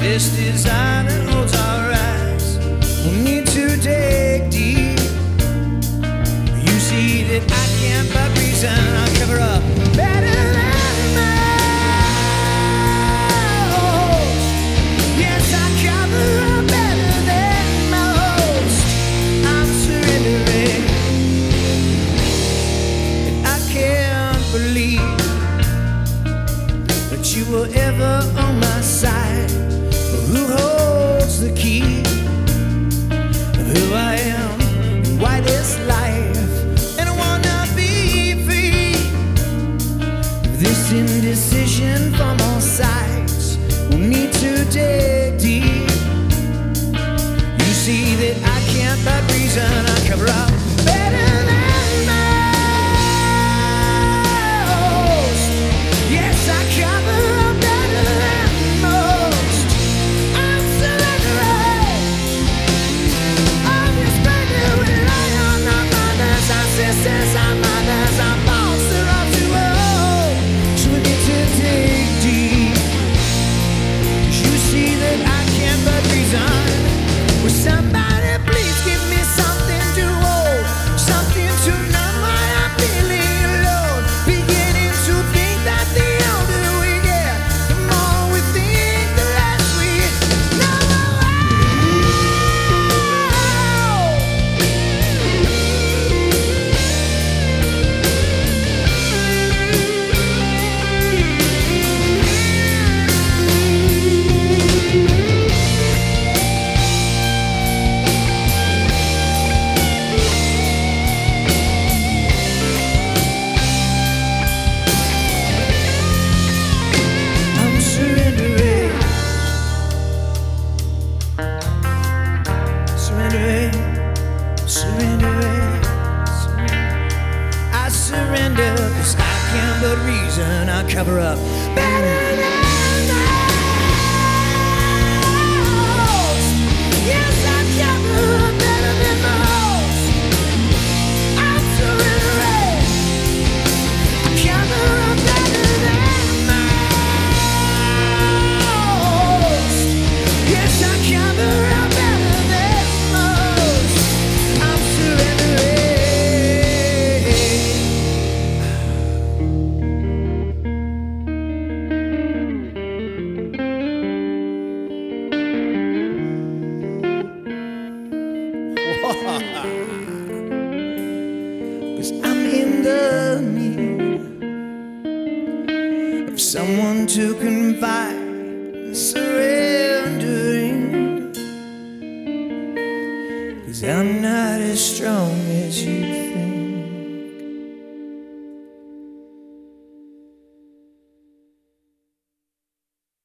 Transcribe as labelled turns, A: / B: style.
A: This desire that holds our eyes will need to dig deep. You see that I can't by reason, I cover up better than most. Yes, I cover up better than most. I'm surrendering, and I can't believe that you were ever on my side. Who holds the key of who I am and why this life? And I wanna be free. This indecision from all sides will need to dig deep. You see that I can't by reason, I cover up better than most. Yes, I cover up better than most. I'm surrendering. I'm just pregnant with light on our mothers, our sisters, our mothers, our boss, they're all too old. So we need to dig deep. You see that I can't but reason. Will somebody please give me something to hold, something to numb why I'm feeling alone. Beginning to think that the older we get, the more we think, the less we know. I'm surrendering, surrendering, surrendering, I surrender, 'cause I can't but reason, I cover up better than most. Yes, I cover up better than most. I'm surrendering, I cover up better than most. Yes, I cover up better than most. I'm surrendering. 'Cause I'm in the need of someone to confide, surrendering. 'Cause I'm not as strong as you